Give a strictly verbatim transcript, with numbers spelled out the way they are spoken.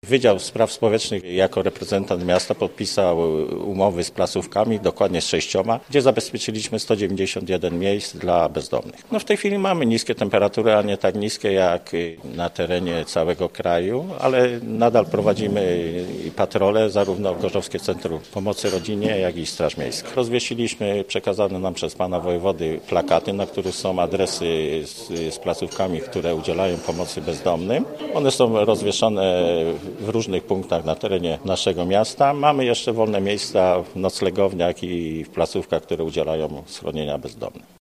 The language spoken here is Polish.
Wydział Spraw Społecznych jako reprezentant miasta podpisał umowy z placówkami, dokładnie z sześcioma, gdzie zabezpieczyliśmy sto dziewięćdziesiąt jeden miejsc dla bezdomnych. No w tej chwili mamy niskie temperatury, a nie tak niskie jak na terenie całego kraju, ale nadal prowadzimy patrole zarówno w Gorzowskie Centrum Pomocy Rodzinie, jak i Straż Miejska. Rozwiesiliśmy przekazane nam przez pana wojewody plakaty, na których są adresy z, z placówkami, które udzielają pomocy bezdomnym. One są rozwieszone w różnych punktach na terenie naszego miasta. Mamy jeszcze wolne miejsca w noclegowniach i w placówkach, które udzielają schronienia bezdomnym.